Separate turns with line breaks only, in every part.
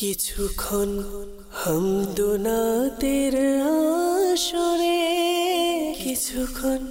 কিছুক্ষণ হামদুনাতের আসরে, কিছুক্ষণ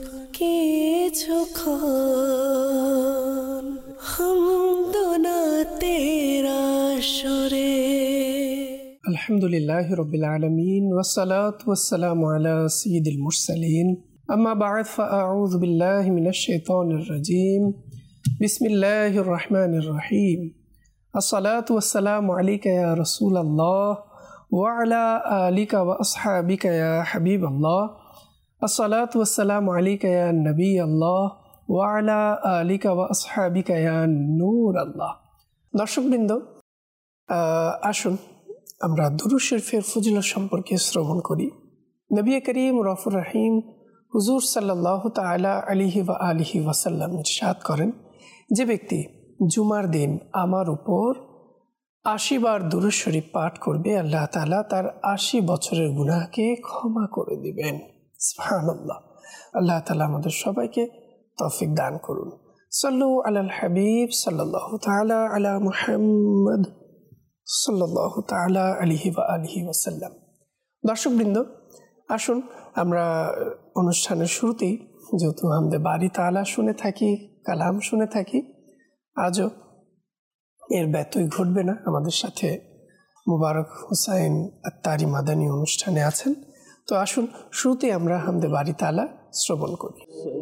হামদুনাতের আসরে।
আলহামদুলিল্লাহি রাব্বিল আলামিন ওয়াসসালাতু ওয়াসসালামু আলা সাইয়্যিদিল মুরসালিন আম্মা বা'দ ফাআউযু বিল্লাহি মিনাশ শাইতানির রাজীম বিসমিল্লাহির রহমানির রহিম আসসালাতু ওয়াসসালামু আলাইকা ইয়া রাসূলাল্লাহ ওয়া আলা আলিকা ওয়া আসহাবিকা ইয়া হাবিবাল্লাহ আসসালাতু ওয়াসসালামু আলাইকা ইয়া নবিয়াল্লাহ ওয়া আলা আলিকা ওয়া আসহাবিকা ইয়া নূরাল্লাহ। দর্শকবৃন্দ, আসুন আমরা দুরূদ শরীফের ফজিলত সম্পর্কে শ্রবণ করি। নবী করিম রউফুর রহিম হুজুর সাল্লাল্লাহু তাআলা আলাইহি ওয়া আলিহি ওয়াসাল্লাম ইরশাদ করেন, যে ব্যক্তি জুমার দিন আমার উপর ৮০ বার দুরূদ শরীফ পাঠ করবে, আল্লাহ তাআলা তার ৮০ বছরের গুনাহকে ক্ষমা করে দিবেন। সুবহানাল্লাহ। আল্লাহ তাআলা আমাদের সবাইকে তৌফিক দান করুন। সাল্লু আলাল হাবিব সাল্লাল্লাহু তাআলা আলা মুহাম্মদ সাল্লাল্লাহু তাআলা আলাইহি ওয়া আলিহি ওয়াসাল্লাম। দর্শকবৃন্দ, আসুন আমরা অনুষ্ঠানের শুরুতেই যেহেতু হামদে বারি তাআলা শুনে থাকি, কালাম শুনে থাকি, আজও এর ব্যত্যয় ঘটবে না। আমাদের সাথে মুবারক হুসাইন আত্তারি মাদানী অনুষ্ঠানে আছেন। তো আসুন শুরুতেই আমরা হামদে বারি তাআলা শ্রবণ করি।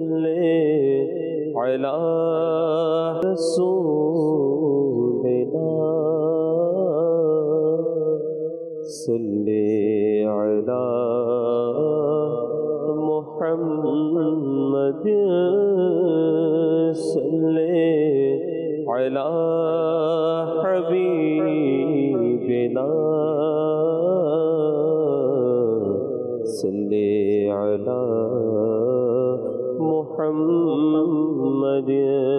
صلي على محمد صلي على حبيبنا صلي على محمد।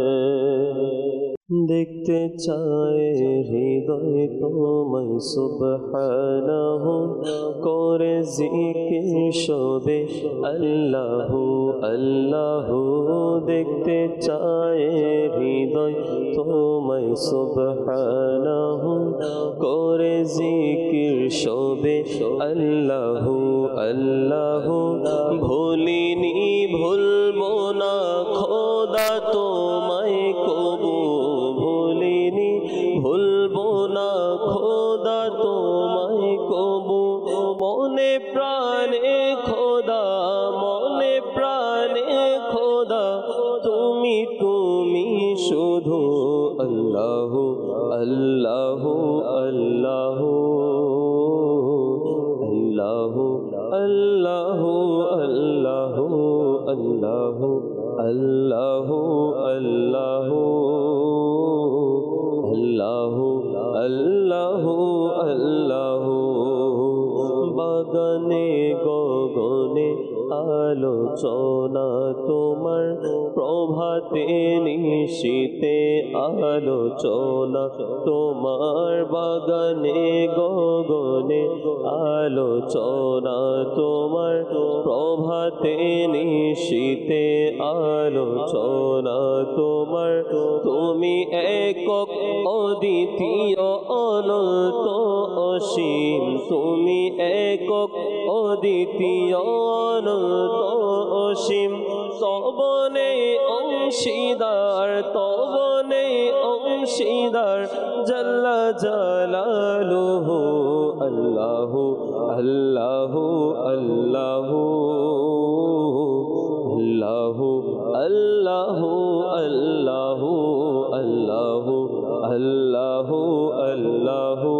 দেখতে চায় হৃদয় তোমায় সুবহানাহু করে জিকির শোবে আল্লাহু আল্লাহু। দেখতে চায় হৃদয় তোমায় সুবহানাহু করে জিকির শোবে আল্লাহু আল্লাহু। ভুলিনি ভুলবো না খোদা তোমায় কবু, ভুলিনি ভুলবো না খোদা তোমায় কবু। মনে প্রাণে খোদা, মনে প্রাণে খোদা তুমি তুমি শুধু আল্লাহু আল্লাহু আল্লাহু আল্লাহু আল্লাহু আল্লাহু আল্লাহু আল্লাহু আল্লাহু আল্লাহু আল্লাহু আল্লাহু। বাগানে গগনে আলোচনা তোমার, প্রভাতে নিশীতে আলোচনা তোমার। বাগানে গগনে আলোচনা তোমার, প্রভাতে নিশীতে আলোচনা তোমার। তুমি একক অদ্বিতীয় অনন্ত অসীম, তুমি একক অদ্বিতীয় অনন্ত অসীম। তবনে অংশীদার, তবনে অংশীদার জাল্লা জালালুহু আল্লাহু আল্লাহু আল্লাহু আল্লাহু আল্লাহু আল্লাহু আল্লাহু আল্লাহু আল্লাহু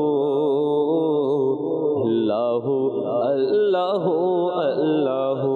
আল্লাহু আল্লাহু আল্লাহু।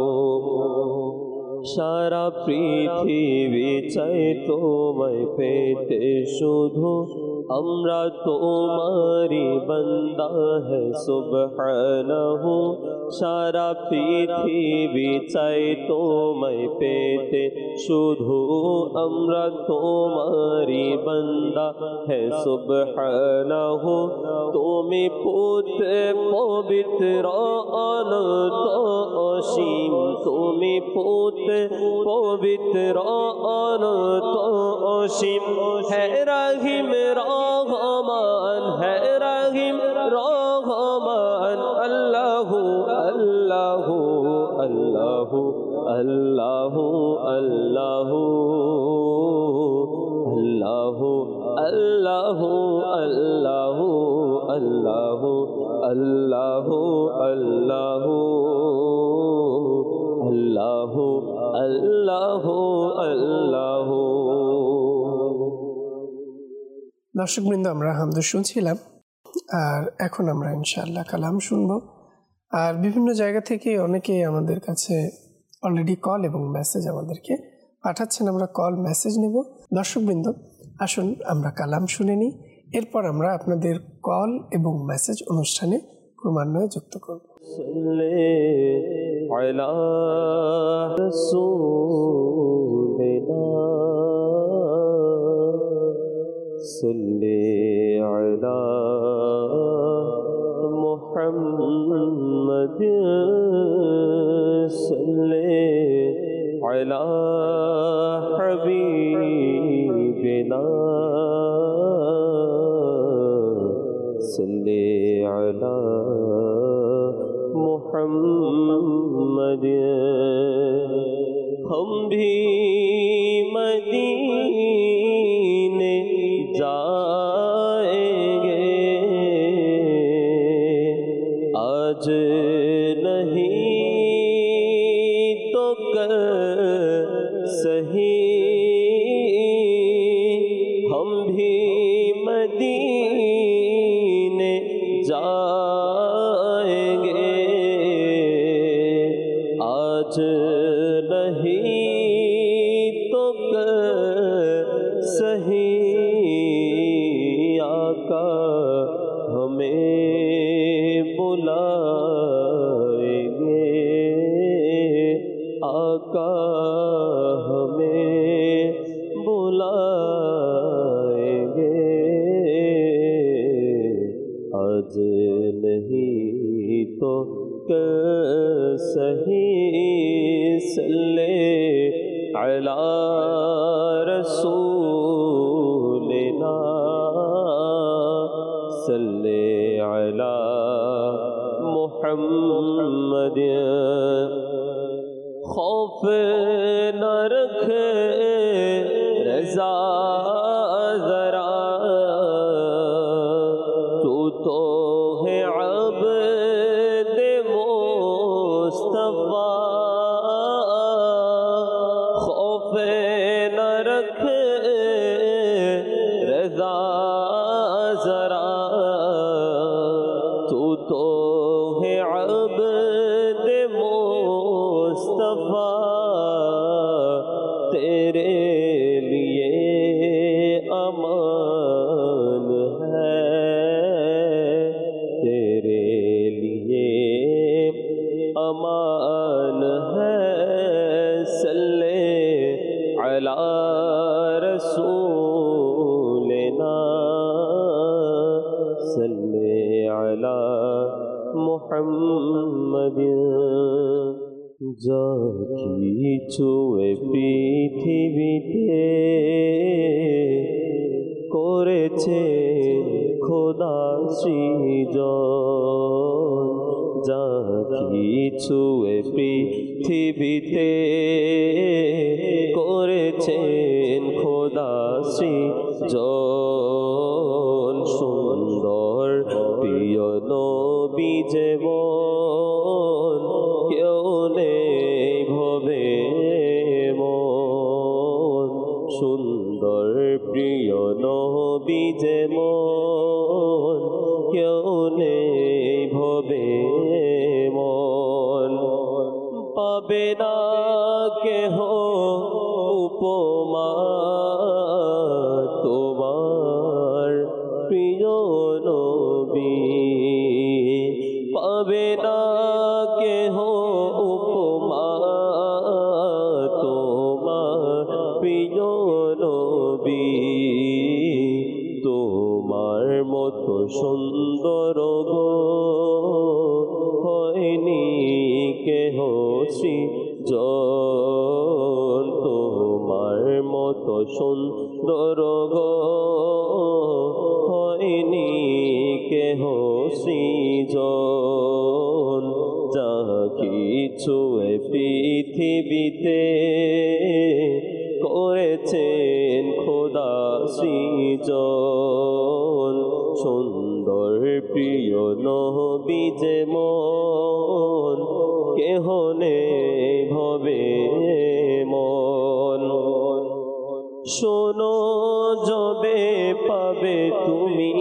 সারা পৃথিবী চাই তোমায় পেতে শুধু, আমরা তোমারি বান্দা হে সুবহানাহু। সারা পৃথিবী চাই তোমায় পেতে শুধু, আমরা তোমারি বান্দা হে সুবহানাহু। তুমি পুত্র পবিত্র অনন্ত অসীম, তুমি পুত্র পবিত্র অনন্ত অসীম। হে রহিম রহমান है रहीम रहमान अल्लाहु अल्लाहु अल्लाहु अल्लाहु अल्लाहु अल्लाहु अल्लाहु अल्लाहु अल्लाहु अल्लाहु अल्लाहु अल्लाहु अल्लाहु।
দর্শকবৃন্দ, আমরা হামদ শুনছিলাম, আর এখন আমরা ইনশাআল্লাহ কালাম শুনব। আর বিভিন্ন জায়গা থেকে অনেকেই আমাদের কাছে অলরেডি কল এবং মেসেজ আমাদেরকে পাঠাচ্ছেন। আমরা কল মেসেজ নেব। দর্শকবৃন্দ, আসুন আমরা কালাম শুনে নিই, এরপর আমরা আপনাদের কল এবং মেসেজ অনুষ্ঠানে ক্রমান্বয়ে যুক্ত করব।
सल्ले अला मुहम्मद सल्ले अला हबीबिना सल्ले अला मुहम्मद। हम भी मदीने जाएंगे आज नहीं तो कल सही, हम भी मदीने जाएंगे आज नहीं तो कल सही। आका हमें बुलाएंगे, आका हमें बुलाएंगे आज नहीं तो कल सही। सल्ले अला रसूलिना सल्ले अला मुहम्मद। खौफ न रखे रज़ा ज़रा, तू तो है अब्द मुस्तफ़ा। खौफ न रखे रज़ा ज़रा, तू तो है अब्द मुस्तफ़ा। तेरे लिए अमान है, तेरे लिए अमान है। सल्ले अला रसूलिना सल्ले अला मुहम्मद। যা কিছু পৃথিবীতে করেছে খোদা সৃজন, যা কিছু পৃথিবীতে করেছেন খোদা সৃজন। সুন্দর প্রিয় নবী যেমন কেউ নেই ভবে মন। সুন্দর প্রিয় নবী যেমন কেউ নেই ভবে মন। পাবে না কেহ উপমা তোমার প্রিয় নবী, পাবে না কেহ উপমা তোমার প্রিয় নবী। তোমার মতো সুন্দর গো হয়নি কেহ সৃজন। তোমার মতো সুন্দর গো হয়নি কেহ সৃজন যা কিছু এ পৃথিবীতে করেছেন খোদা সৃজন সুন্দর প্রিয় নবী যেমন কেহ নেই ভবে মন শোনো যবে পাবে তুমি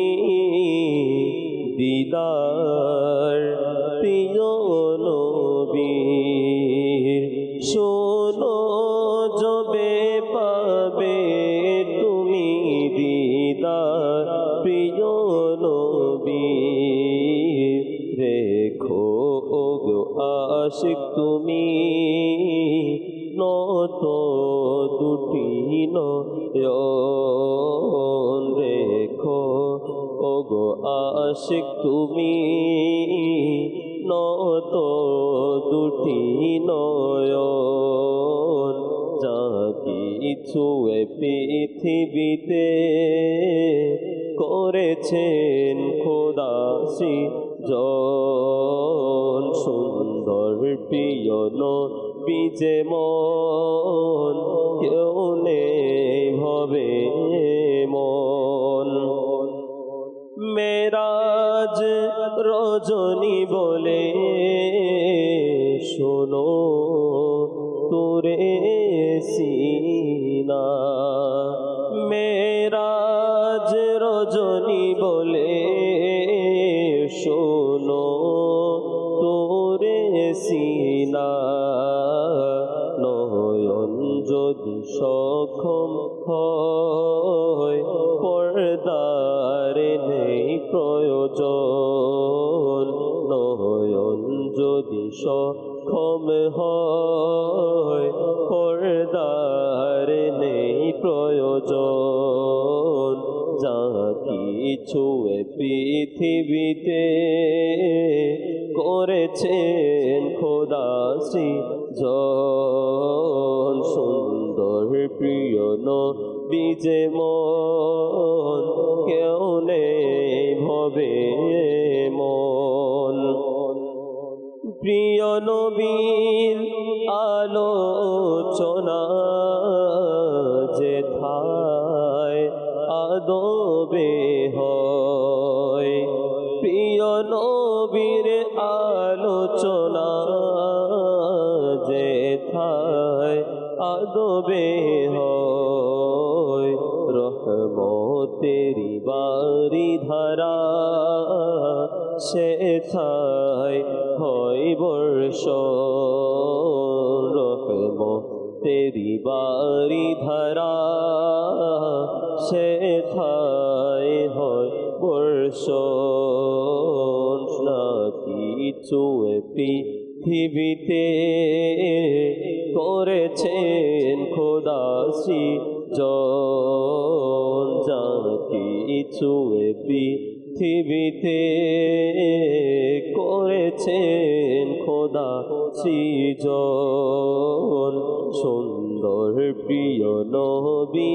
দিদার প্রিয় নবীর শোনো যবে পাবে তুমি দিদার প্রিয় নবীর রেখো ওগো আশিক তুমি নত দুটি নয়ন রেখো ওগো আশিক তুমি নত দুটি নয়ন যা কিছু এ পৃথিবীতে করেছেন খোদা সৃজন সুন্দর প্রিয় নবী যেমন কেউ নেই ভবে মন মেরাজ রজনী বলে শোনো তোরে সিনা মেরাজ রজনী বলে শোনো তোরে সিনা নয়ন যদি সক্ষম হয় পর্দার নেই প্রয়োজন নয়ন যদি সক্ষম হয় পর্দার নেই প্রয়োজন যা কিছু এ পৃথিবীতে করেছেন খোদা সৃজন সুন্দর প্রিয় নবী যেমন কেউ নেই ভবে মন প্রিয় নবীর আলোচনা যেথায় আদবে হয় প্রিয় নবীর আলোচনা যেথায় আদবে হয় রহমতেরি বারি ধারা সেথায় হয় বর্ষণ রহমতেরি বারি ধারা সেথায় হয় বর্ষণ না কিছু এ পৃথিবীতে করেছেন খোদা সৃজন যা কিছু এ পৃথিবীতে করেছেন খোদা সৃজন সুন্দর প্রিয় নবী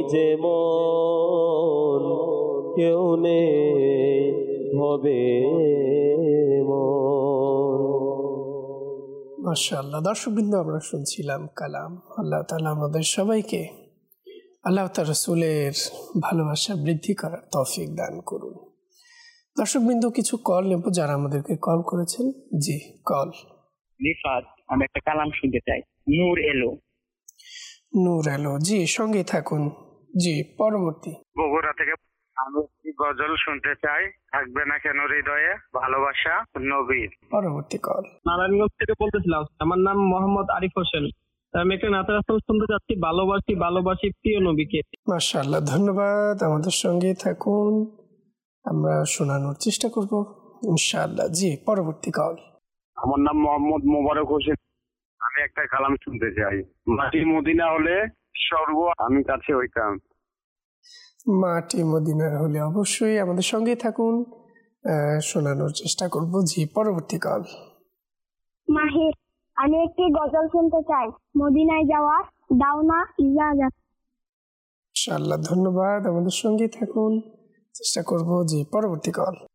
যেমন কেউ নেই ভবে
মাশাআল্লাহ। দর্শকবৃন্দ, আমরা শুনছিলাম কালাম। আল্লাহ তাআলা আমাদের সবাইকে আল্লাহ তার রাসূলের ভালোবাসা বৃদ্ধি করার তৌফিক দান করুন। দর্শকবৃন্দ, কিছু কল নেব যারা আমাদেরকে কল করেছেন। জি, কল।
রিফাত, আমি একটা কালাম শুনতে চাই। নূর এলো।
নূর এলো, জি, সঙ্গে থাকুন। জি, পরবর্তী।
বগুড়া থেকে আমি গজল শুনতে চাই। থাকবে না কেন হৃদয়ে ভালোবাসা নবীর।
পরবর্তী কল।
নারায়ণগঞ্জ থেকে বলতেছিলাম, আমার নাম মোহাম্মদ আরিফ হোসেন। আমি একটা নাতের আসল শুনতে চাচ্ছি, ভালোবাসি ভালোবাসি প্রিয় নবীকে।
মাশাআল্লাহ, ধন্যবাদ। আমাদের সঙ্গে থাকুন, আমরা শোনানোর চেষ্টা করব ইনশাআল্লাহ। জি, পরবর্তী কল।
আমার নাম মোহাম্মদ মোবারক হোসেন। আমি একটা কালাম শুনতে চাই। মাটি মদিনা হলে স্বর্গ আমি কাছে হইতাম।
মাটি মদিনার হলে অবশ্যই আমাদের সঙ্গে থাকুন, শোনানোর চেষ্টা করব। জি, পরবর্তী কল।
মাহির, আমি একটি গজল শুনতে চাই। মদিনায় যাওয়ার দাও না ইজাজত।
ইনশাআল্লাহ, ধন্যবাদ। আমাদের সঙ্গে থাকুন, চেষ্টা করব। জি, পরবর্তী কল।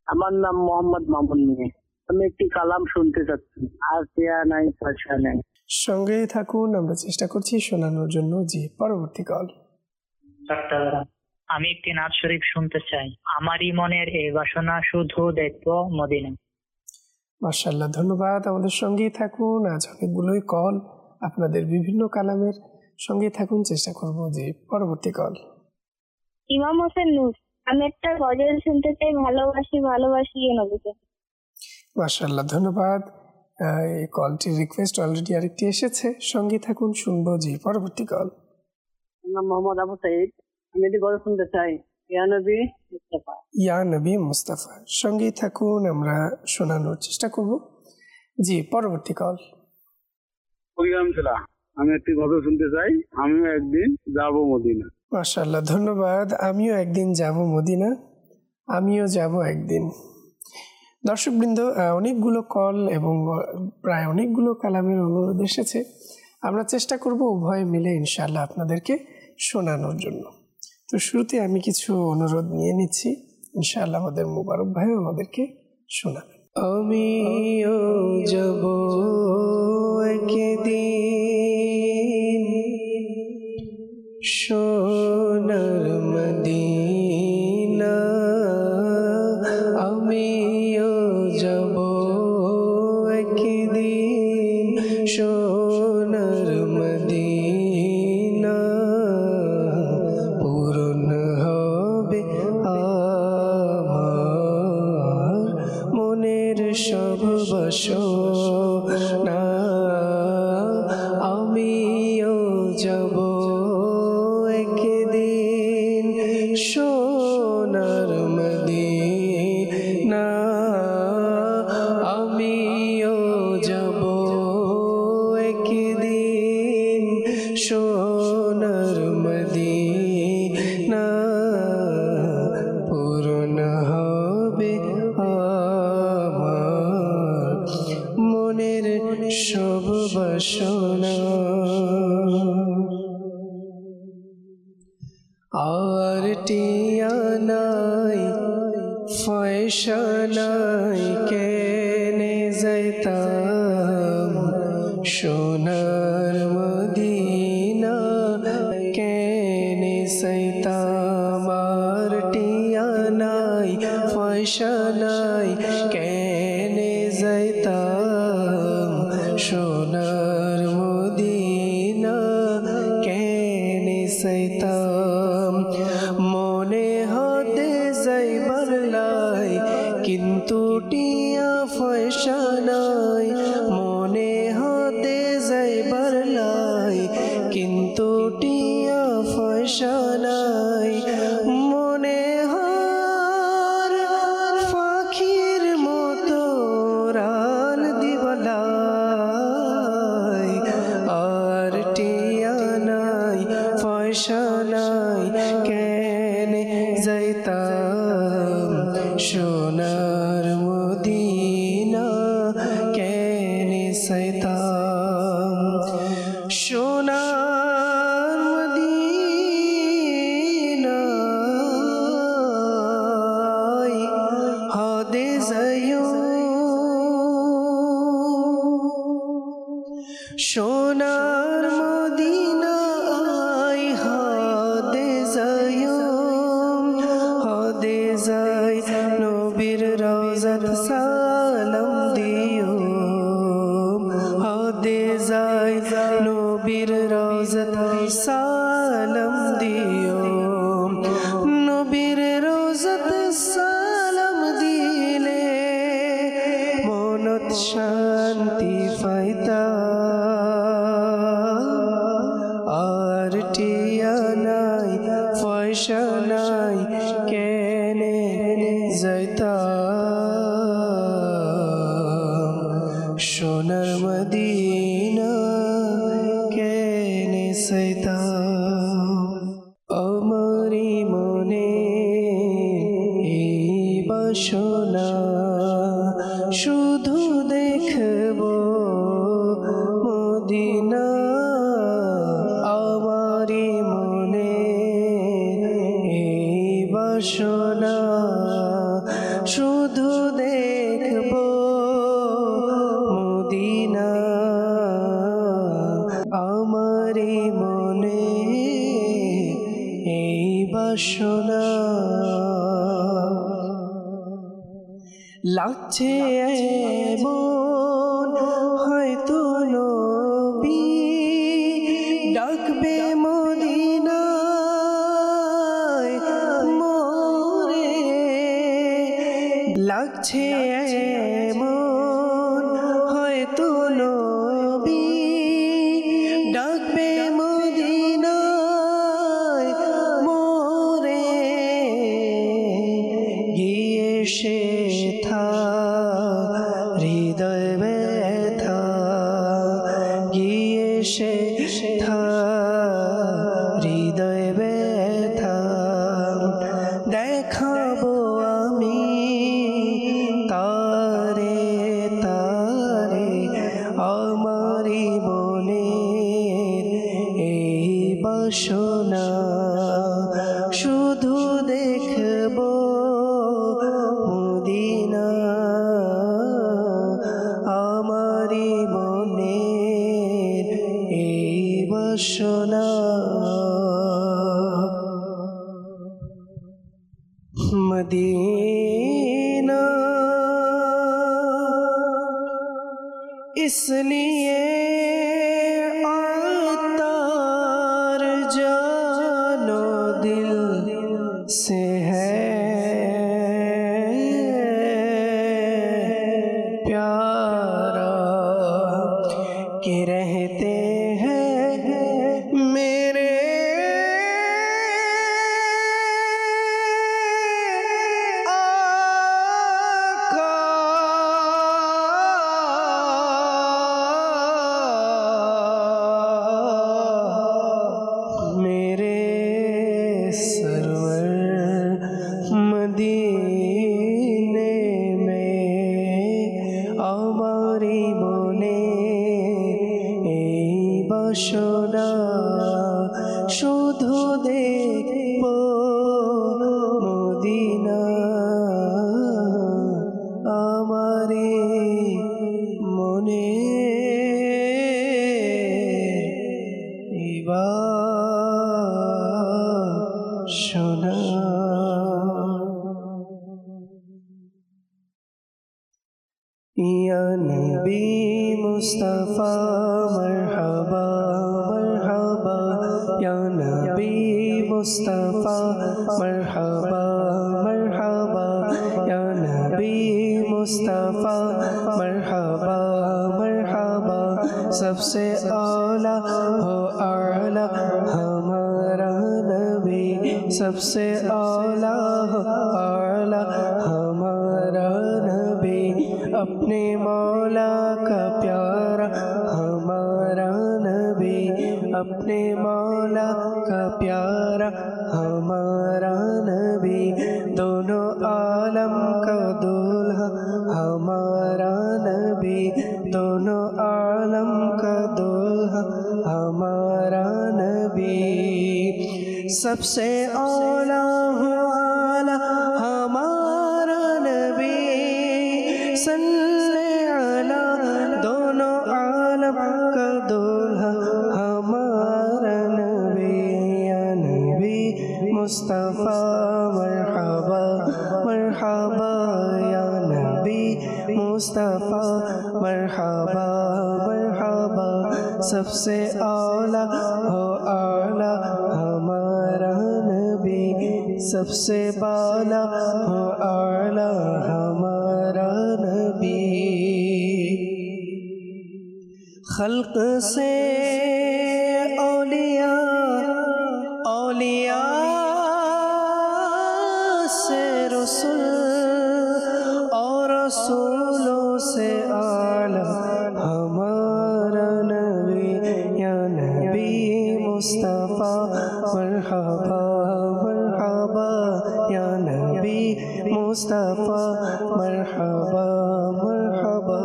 আমার নাম মোহাম্মদ মামুন মিয়া। আমি একটি কালাম শুনতে চাচ্ছি। আসিয়া নাই পয়সা নাই।
সঙ্গে থাকুন, আমরা চেষ্টা করছি শোনানোর জন্য। জি, পরবর্তী কল।
চট্টগ্রাম। আমি একটি নাচ শরীফ শুনতে চাই। আমারই মনের এই বাসনা শুধু দেখবো মদিনা।
মাশাআল্লাহ, ধন্যবাদ। আমাদের সঙ্গেই থাকুন। আজ অনেকগুলোই কল, আপনাদের বিভিন্ন কালামের সঙ্গে থাকুন, চেষ্টা করব। যে পরবর্তী কল।
ইমাম হোসেন নূর। আমি একটা গজল শুনতে চাই, ভালোবাসি ভালোবাসি এ নবীকে।
মাশাআল্লাহ, ধন্যবাদ। এই কলটির রিকোয়েস্ট অলরেডি আরেকটি এসেছে, সঙ্গে থাকুন, শুনবো। জি, পরবর্তী কল।
আমার নাম মোহাম্মদ আবু সাইদ। আমি একটি গজল শুনতে চাই, ইয়া নবী মুস্তাফা।
ইয়া নবী মুস্তাফা, সঙ্গেই থাকুন, আমরা শোনানোর চেষ্টা করব। জি, পরবর্তী কল।
কুড়িগ্রাম জেলা। আমি একটি গজল শুনতে চাই, আমিও একদিন যাব মদিনা।
মাশাআল্লাহ, ধন্যবাদ। আমিও একদিন যাব মদিনা, আমিও যাব একদিন। দর্শকবৃন্দ, অনেকগুলো কল এবং প্রায় অনেকগুলো কালামের অনুরোধ এসেছে। আমরা চেষ্টা করব উভয় মিলে ইনশাআল্লাহ আপনাদেরকে শোনানোর জন্য। তো শুরুতে আমি কিছু অনুরোধ নিয়ে নিচ্ছি, ইনশাআল্লাহ আমাদের মুবারক ভাই আমাদেরকে শোনাবেন। আমিও যাব একদিন সোনার মদিনা, আমিও যাব একদিন সোনার মদিনা, পূরণ হবে আমার মনের সব বাসনা, আমিও যাব একদিন সোনার মদিনা, আমিও যাব একদিন সোনার মদিনা, পূরণ হবে আমার মনের সব বাসনা। আর টিয়া নাই পয়সা নাই, কেনে যাইতাম সোনার মদিনা, কেনে যাইতাম। আর টিয়া নাই পয়সা নাই, কেনে যাইতাম সোনার মদিনা, কেনে যাইতাম। মনে হতে যাইবার লাই, কিন্তু টিয়া পয়সা নাই, মনে হতে যাইবার লাই, কিন্তু টিয়া পয়সা নাই। মনে হার পাখির মতো রান দিবলাই, আর টিয়া নাই পয়সা নাই, কেনে যাইতাম সোনার মদিনা, কেনে যাইতাম সোনার মদিনা, হদে যাইও সোনার মদিনা, হদে যাইও, হদে যাই নবীর রওজাত সালাম দিও, হদে যাই নবীর রওজাত সালাম দিও, নবীর রওজাত সালাম দিলে মনত শান্তি পাইতা, আর টিয়া নাই পয়সা নাই, কেনে যাইতাম সোনার মদিনা, কেনে যাইতাম। আমারি মনে এই বাসনা শুধু দেখব মদিনা, আমারি মনে এই বাসনা শুধু
বাসনা লাগছে এমন হয়তো নবী ডাকবে মদিনায় মোরে লাগছে এমন হয়তো নবী ডাকবে মদিনায় মোরে গিয়ে সে থা হৃদয় ব্যথা গিয়ে সে থা হৃদয় ব্যথা দেখাবো আমি তারে তারে আমারি মনের এই বাসনা শুধু দেখবো মদিনা আমারি মনের এই বাসনা मदीना इसलिए अतार जानो दिल से है प्यारा के रहते हैं मेरे मदीने में আমারি মনে এই বাসনা শুধু দেখব মদিনা আমারি মনে এই বাসনা या नबी मुस्तफ़ा मरहबा मरहबा या नबी मुस्तफ़ा मरहबा मरहबा या नबी मुस्तफ़ा मरहबा मरहबा सबसे आला हो आला हमारा नबी सबसे आला हो आला हमारा नबी अपने मौला का प्यारा हमारा नबी अपने मौला का प्यारा हमारा नबी दोनों आलम का दूल्हा हमारा नबी दोनों आलम का दूल्हा हमारा नबी सबसे औला वाला हमारा नबी सल्ले अला दोनों आलम का दूल्हा हमारा नबी या नबी मुस्तफ़ा मरहबा मरहबा या नबी मुस्तफ़ा मरहबा मरहबा सबसे औला हो आला हमारा नबी सबसे बाला हो आला हमारा नबी खल्क से औलिया औलिया से रसूल और रसूलों से आला हमारा नबी या नबी मुस्तफ़ा मरहबा मरहबा या नबी मुस्तफ़ा मरहबा मरहबा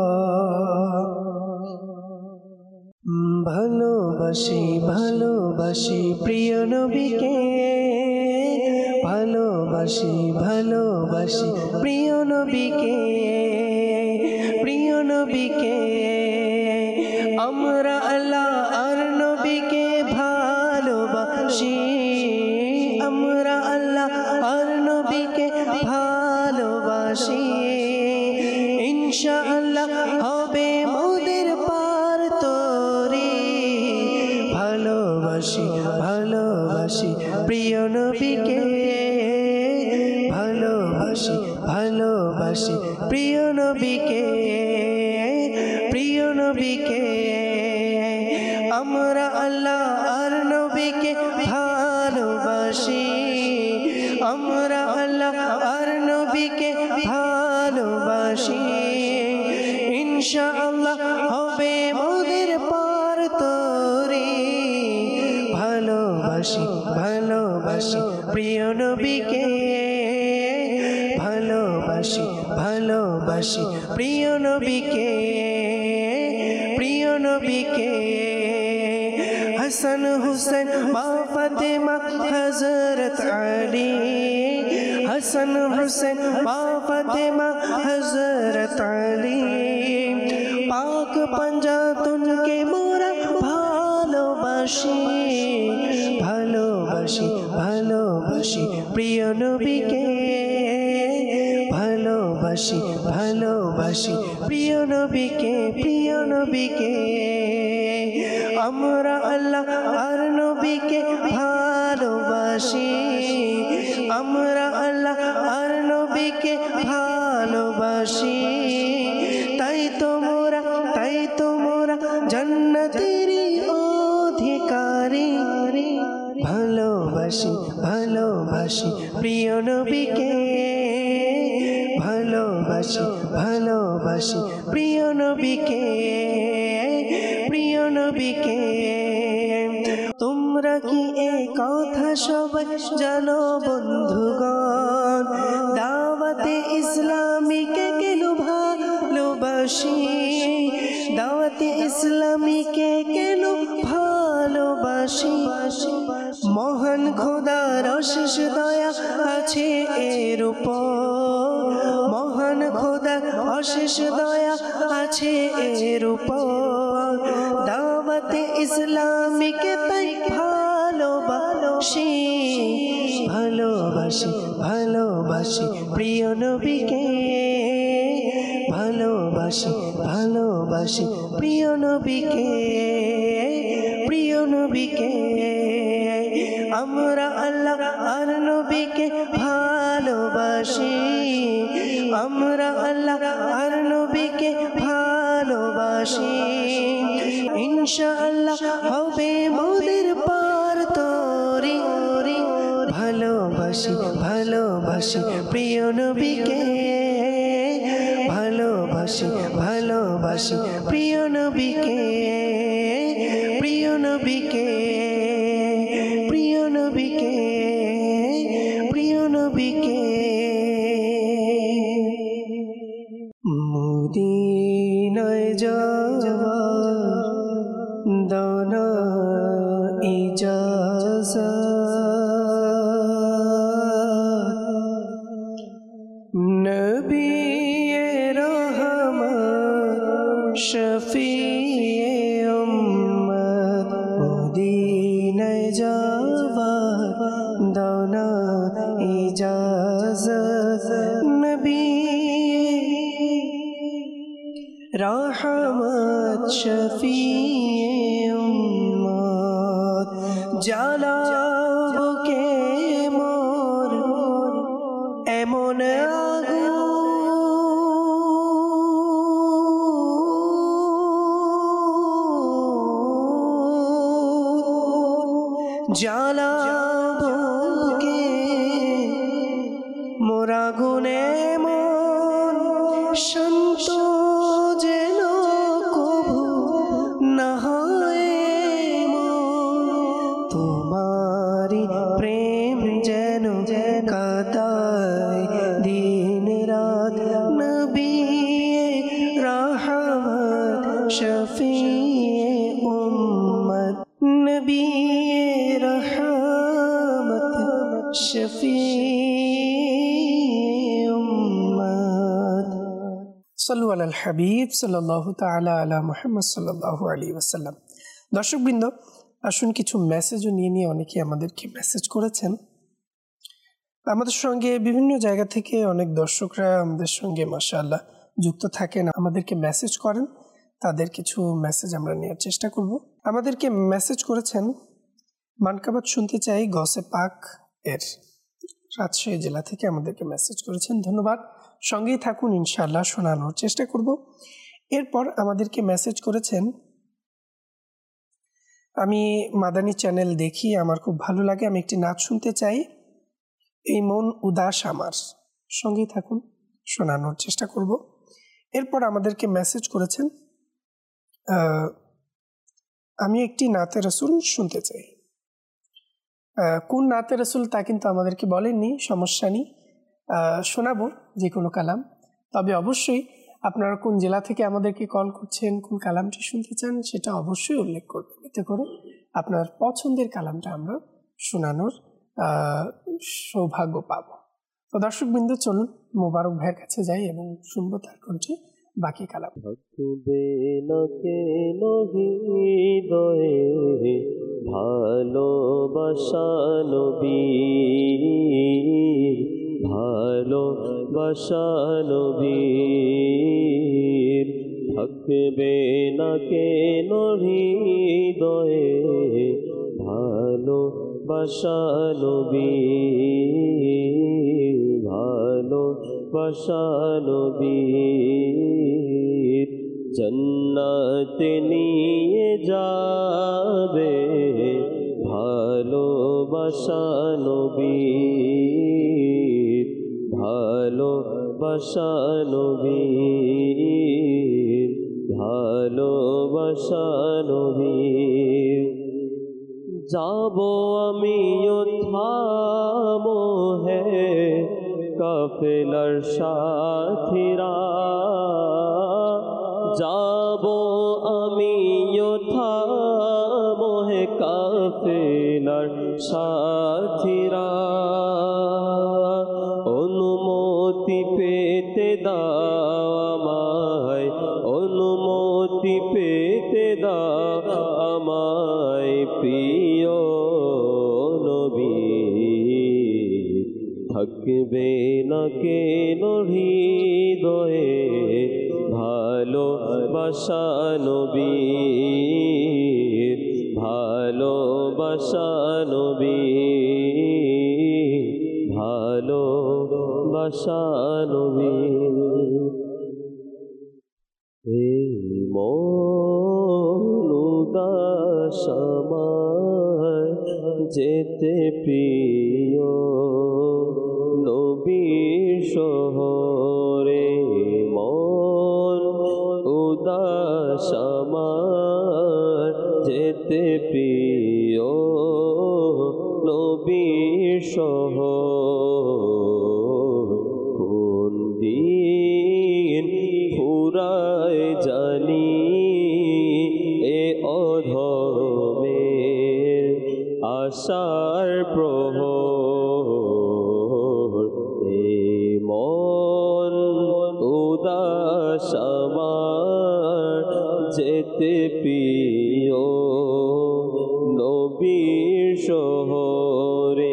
ভালোবাসি ভালোবাসি প্রিয় নবীকে ভালোবাসি ভালোবাসি প্রিয় নবীকে আমরা আল্লাহ আর নবীকে ভালোবাসি আমরা ভালোবাসি প্রিয় নবীকে, প্রিয় নবীকে। আমরা আল্লাহ আর নবীকে ভালোবাসি, আমরা আল্লাহ আর নবীকে ভালোবাসি। ইনশাআল্লাহ হবে মোদের পার তরি। ভালোবাসি ভালোবাসি প্রিয় নবীকে, ভালোবাসি ভালোবাসি প্রিয় নবীকে, প্রিয় নবীকে। হাসান হুসেন মা ফাতেমা হযরত আলী, হাসান হুসেন মা ফাতেমা হযরত আলী। পাক পঞ্জাতুনকে মোরা ভালোবাসি, ভালোবাসি ভালোবাসি প্রিয় নবীকে, ভালোবাসি ভালোবাসি প্রিয় নবীকে, প্রিয় নবীকে। আমরা আল্লাহ আর নবীকে ভালোবাসি, আমরা আল্লাহ আর নবীকে ভালোবাসি। তাই তো মোরা জান্নাতের অধিকারী। ভালোবাসি ভালোবাসি প্রিয় নবীকে, ভালোবাসি ভালোবাসি প্রিয় নবীকে, প্রিয় নবীকে। তোমরা কি এই কথা সবাই জানো বন্ধুগণ? দাওয়াতে ইসলামীকে কেন ভালোবাসি, দাওয়াতে ইসলামীকে কেন ভালোবাসি? মহান খোদার অশেষ দয়া আছে এর উপর, মহান খোদার অশেষ দয়া আছে এর উপর। দাওয়াতে ইসলামীকে তাই ভালোবাসি, ভালোবাসি ভালোবাসি প্রিয় নবীকে, ভালোবাসি ভালোবাসি প্রিয় নবীকে, প্রিয় নবীকে। আমরা আল্লাহ আর নবীকে ভালোবাসি, আমরা আল্লাহ আর নবীকে ভালোবাসি। ইনশাআল্লাহ হবে মোদের পার তরি। ভালোবাসি ভালোবাসি প্রিয় নবীকে, ভালোবাসি ভালোবাসি প্রিয় নবীকে, প্রিয় নবীকে, প্রিয় নবীকে, প্রিয় নবীকে। মদিনায় যাওয়ার দাও না ইজাজত, নবিয়ে রহমত শফিয়ে উম্মত। মদিনায় যাওয়ার দাও না ইজাজত, নবিয়ে রহমত শফিয়ে উম্মত। জ্বালাবো কে মোর এমন আগুন, জ্বালাবো কে মোর আগুনে মন। শান্ত যেন কভু না হয় মন, তোমারি প্রেম যেন কাদায় দিন রাত। নবিয়ে রহমত শফিয়ে উম্মত, নবিয়ে রহমত শফিয়ে উম্মত।
সাল্লু আলাল হাবিব সাল্লাল্লাহু তাআলা আলা মুহাম্মদ সাল্লাল্লাহু আলাইহি ওয়াসাল্লাম। দর্শকবৃন্দ, আসুন কিছু মেসেজও নিয়ে অনেকে আমাদেরকে মেসেজ করেছেন। আমাদের সঙ্গে বিভিন্ন জায়গা থেকে অনেক দর্শকরা আমাদের সঙ্গে মাশাআল্লাহ যুক্ত থাকেন, আমাদেরকে মেসেজ করেন। তাদের কিছু মেসেজ আমরা নেওয়ার চেষ্টা করব। আমাদেরকে মেসেজ করেছেন মানকাবাত শুনতে চাই গসে পাক এর রাজশাহী জেলা থেকে আমাদেরকে মেসেজ করেছেন। ধন্যবাদ সঙ্গেই থাকুন, ইনশাআল্লাহ শোনানোর চেষ্টা করব। এরপর আমাদেরকে মেসেজ করেছেন, আমি মাদানী চ্যানেল দেখি, আমার খুব ভালো লাগে, আমি একটি নাচ শুনতে চাই, এই মন উদাস আমার। সঙ্গেই থাকুন, শোনানোর চেষ্টা করব। এরপর আমাদেরকে মেসেজ করেছেন, আমি একটি নাতে রসুল শুনতে চাই। কোন নাতে রসুল তা কিন্তু আমাদেরকে বলেননি, সমস্যা নেই, শোনাবো যে কোনো কালাম। তবে অবশ্যই আপনারা কোন জেলা থেকে আমাদেরকে কল করছেন, কোন কালামটি শুনতে চান সেটা অবশ্যই উল্লেখ করবেন, এতে করে আপনার পছন্দের কালামটা আমরা শোনানোর সৌভাগ্য পাব। তো দর্শকবৃন্দ, চলুন মোবারক ভাইয়ের কাছে যাই এবং শুনবো তার কণ্ঠে বাকি কালাম।
থাকবে না কেন হৃদয়ে ভালোবাসা নবীর, ভালোবাসা নবীর। থাকবে না কেন হৃদয়ে ভালোবাসা নবীর, ভালোবাসা নবীর। জন্নাতে নিয়ে যাবে ভালোবাসা নবীর, ভালোবাসা নবীর, ভালোবাসা নবীর। যাব আমিও থামো হে কাফেলার সাথীরা, যাব আমিও থামো হে কাফেলার সাথীরা। অনুমতি পেতে দাও আমায়, অনুমতি পেতে দাও আমায় প্রিয় নবী। থাকবে না কেন হৃদয়ে ভালোবাসা নবীর, ভালোবাসা নবীর, ভালোবাসা নবীর। এই মন উদাস আমার যেতে প্রিয় নবীর শহরে, মন উদাস আমার যেতে প্রিয় নবীর শহর। কোন দিন ফুরায় জানি এ অধমের আশার প্রহর। এ মন উদাস আমার যেতে প্রিয় নবীর শহরে,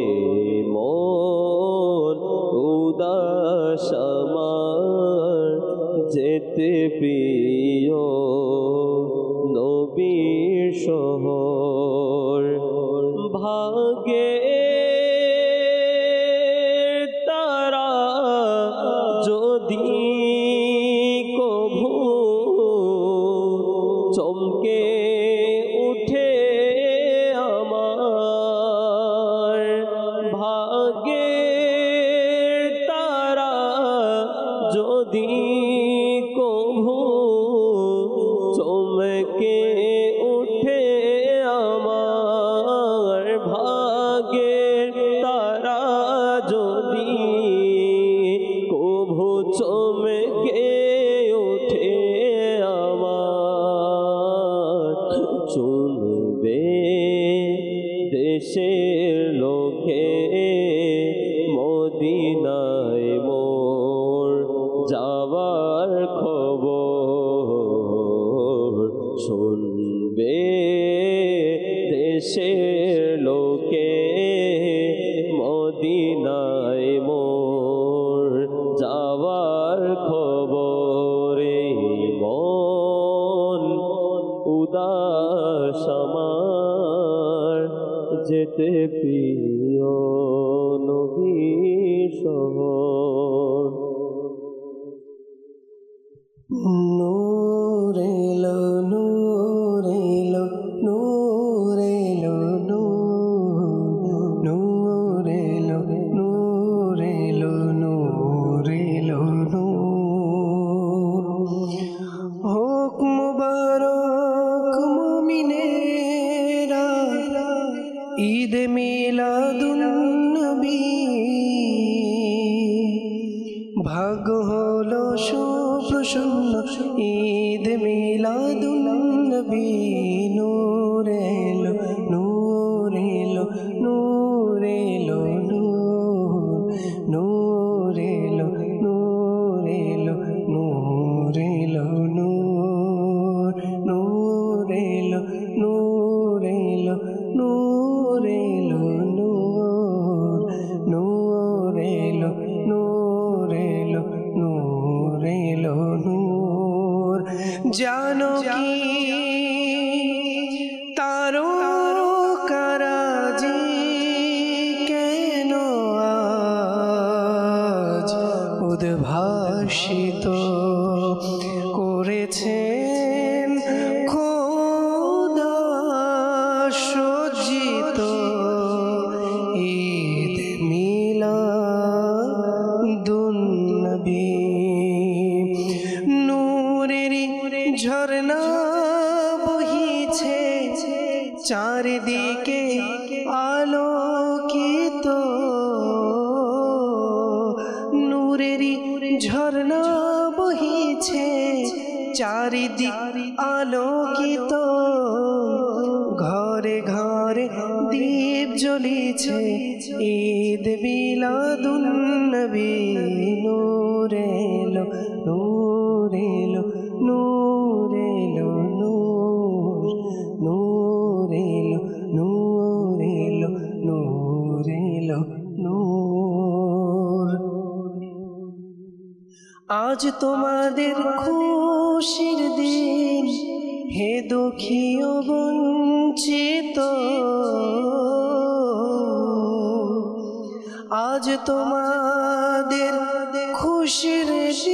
মন উদাস আমার যেতে প্রিয় নবীর শহর। ভাগে তারা যদি কভু চমকে উঠে আমার, ভাগে তারা যদি কভু চমকে উঠে আমার, ভাগের তারা যদি কভু চমকে উঠে আমার। শুনবে দেশের লোকে মদিনায় মোর যাওয়ার খবর, শুনবে দেশের লোকে মদিনায় মোর যাওয়ার খবরে। মন উদাস আমার যেতে প্রিয় নবীর শহর।
নূর এলো নূর এলো নূর এলো নূর এলো নূর এলো নূর এলো নূর হোক মুবারক মুমিনেরা ঈদ মিলাদুন নবী ভাগ্য হলো সুপ্রসন্ন ঈদ মিলাদুন নবী নূর এলো নূর এলো নূর এলো নূর এলো নূর এলো নূর এলো নূর এলো নূর এলো নূর এলো নূর এলো নূর এলো নূর এলো নূর জানো কি তারকারাজি কেন আজ উদ্ভাসিত করেছেন খোদা সজ্জিত ঈদ মিলাদুন নবী নূরেরই ঝরনা বহিছে চারিদিকে আলোকিত নূরেরই ঝরনা বহিছে চারিদিক আলোকিত ঘরে ঘরে দীপ জ্বলিছে ঈদ মিলাদুন নবী নূর এলো নূর এলো নূর এলো নূর এলো নূর এলো নূর এলো নূর আজ তোমাদের খুশির দিন হে দুঃখী ও বঞ্চিত আজ তোমাদের খুশির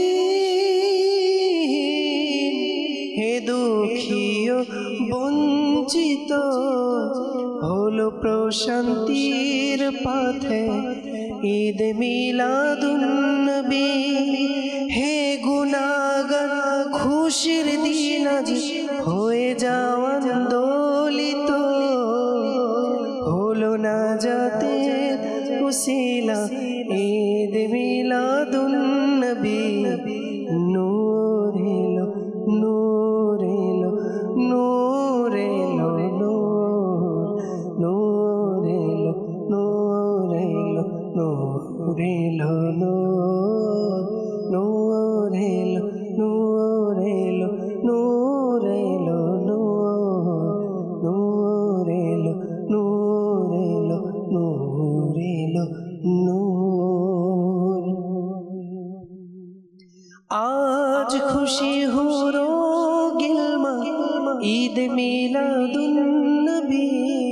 দিন হে দুঃখী ও বঞ্চিত হলো প্রশান্তির পথে ঈদ মিলাদুন নবী হে গুনাহগার খুশির দিন আজ হয়ে যাওয়া দোলিত হলো না যাতে উসিলা ঈদ মিলাদুন নবী নূর এলো নূর এলো নূর এলো নূর এলো নূর এলো নূর এলো নূর এলো নূর এলো নূর এলো নূর এলো নূর এলো নূর এলো নূর আজ খুশি হুরো গিলমা ঈদ মিলাদুন নবী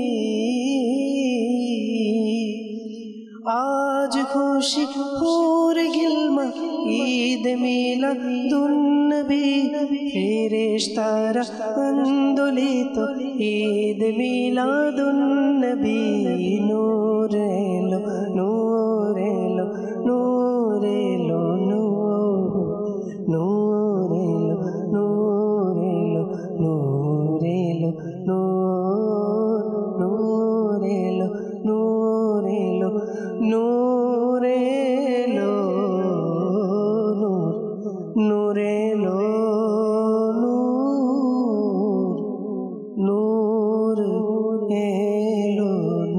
আজ খুশি হুর গিলমা ঈদ মিলাদুন নবী ফেরেশতারা আন্দোলিত ঈদ মিলাদুন নবী নূর এলো নূর এলো নূর এলো নূর এলো নূর এলো নূর এলো নূর এলো নূর এলো নূর এলো নূর এলো নূর এলো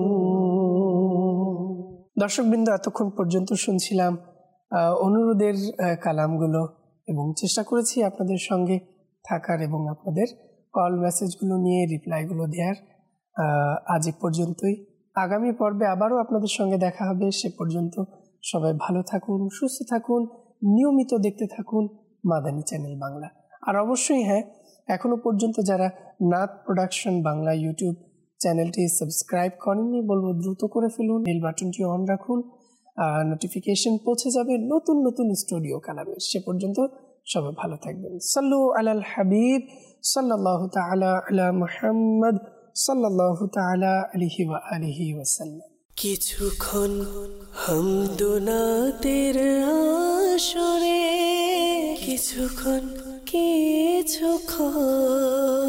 দর্শকবৃন্দ, এতক্ষণ পর্যন্ত শুনছিলাম অনুরোধের কালামগুলো এবং চেষ্টা করেছি আপনাদের সঙ্গে থাকার এবং আপনাদের কল মেসেজগুলো নিয়ে রিপ্লাইগুলো দেওয়ার। আজ এ পর্যন্তই। আগামী পর্বে আবারও আপনাদের সঙ্গে দেখা হবে। সে পর্যন্ত সবাই ভালো থাকুন, সুস্থ থাকুন, নিয়মিত দেখতে থাকুন মাদানী চ্যানেল বাংলা। আর অবশ্যই হ্যাঁ, এখনো পর্যন্ত যারা নাত প্রোডাকশন বাংলা ইউটিউব চ্যানেলটি সাবস্ক্রাইব করেননি, বলবো দ্রুত করে ফেলুন, বেল বাটনটি অন রাখুন, নোটিফিকেশন পৌঁছে যাবে নতুন নতুন স্টুডিও কালামে। সে পর্যন্ত সবাই ভালো থাকবেন। সাল্লু আলাল হাবিব সাল্লাল্লাহু তাআলা আলা মুহাম্মদ সাল্লাল্লাহু তাআলা আলাইহি ওয়া আলিহি ওয়াসাল্লাম।
কিছুক্ষণ হামদুনাতের আসরে কিছুক্ষণ